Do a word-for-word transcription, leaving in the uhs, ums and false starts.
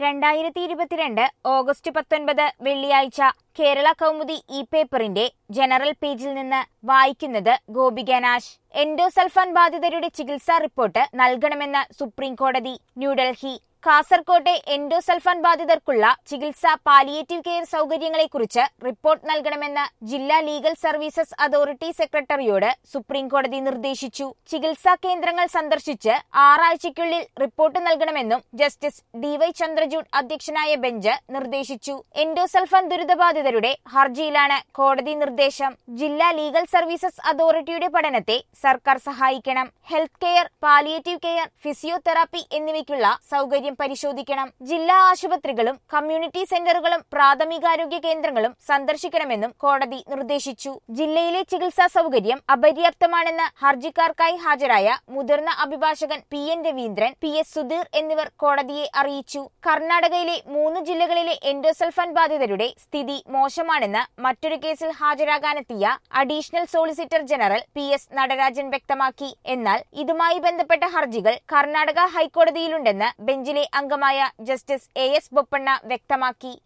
രണ്ടായിരത്തി ഇരുപത്തിരണ്ട് ഓഗസ്റ്റ് പത്തൊൻപത് വെള്ളിയാഴ്ച കേരള കൗമുദി ഇ പേപ്പറിന്റെ ജനറൽ പേജിൽ നിന്ന് വായിക്കുന്നത് ഗോപിക നാശ്. എൻഡോസൾഫാൻ ബാധിതരുടെ ചികിത്സാ റിപ്പോർട്ട് നൽകണമെന്ന് സുപ്രീം കോടതി. ന്യൂഡൽഹി. കാസർകോട്ടെ എൻഡോസൾഫാൻ ബാധിതർക്കുള്ള ചികിത്സ പാലിയേറ്റീവ് കെയർ സൗകര്യങ്ങളെക്കുറിച്ച് റിപ്പോർട്ട് നൽകണമെന്ന് ജില്ലാ ലീഗൽ സർവീസസ് അതോറിറ്റി സെക്രട്ടറിയോട് സുപ്രീം കോടതി നിർദ്ദേശിച്ചു. ചികിത്സാ കേന്ദ്രങ്ങൾ സന്ദർശിച്ച് ആറാഴ്ചയ്ക്കുള്ളിൽ റിപ്പോർട്ട് നൽകണമെന്നും ജസ്റ്റിസ് ഡി വൈ ചന്ദ്രചൂഡ് അധ്യക്ഷനായ ബെഞ്ച് നിർദ്ദേശിച്ചു. എൻഡോസൾഫാൻ ദുരിതബാധിതരുടെ ഹർജിയിലാണ് കോടതി നിർദ്ദേശം. ജില്ലാ ലീഗൽ സർവീസസ് അതോറിറ്റിയുടെ പഠനത്തെ സർക്കാർ സഹായിക്കണം. Health care, palliative care, physiotherapy എന്നിവയ്ക്കുള്ള സൗകര്യം പരിശോധിക്കണം. ജില്ലാ ആശുപത്രികളും കമ്മ്യൂണിറ്റി സെന്ററുകളും പ്രാഥമികാരോഗ്യ കേന്ദ്രങ്ങളും സന്ദർശിക്കണമെന്നും കോടതി നിർദ്ദേശിച്ചു. ജില്ലയിലെ ചികിത്സാ സൗകര്യം അപര്യാപ്തമാണെന്ന് ഹർജിക്കാർക്കായി ഹാജരായ മുതിർന്ന അഭിഭാഷകൻ P N Raveendran, P S Sudheer എന്നിവർ കോടതിയെ അറിയിച്ചു. കർണാടകയിലെ മൂന്ന് ജില്ലകളിലെ എൻഡോസൾഫാൻ ബാധിതരുടെ സ്ഥിതി മോശമാണെന്ന് മറ്റൊരു കേസിൽ ഹാജരാകാനെത്തിയ additional solicitor general P S Natarajan വ്യക്തമാക്കി. എന്നാൽ ഇതുമായി ബന്ധപ്പെട്ട ഹർജികൾ കർണാടക ഹൈക്കോടതിയിലുണ്ടെന്ന് ബെഞ്ചിലെ അംഗമായ ജസ്റ്റിസ് എ എസ് ബൊപ്പണ്ണ വ്യക്തമാക്കി.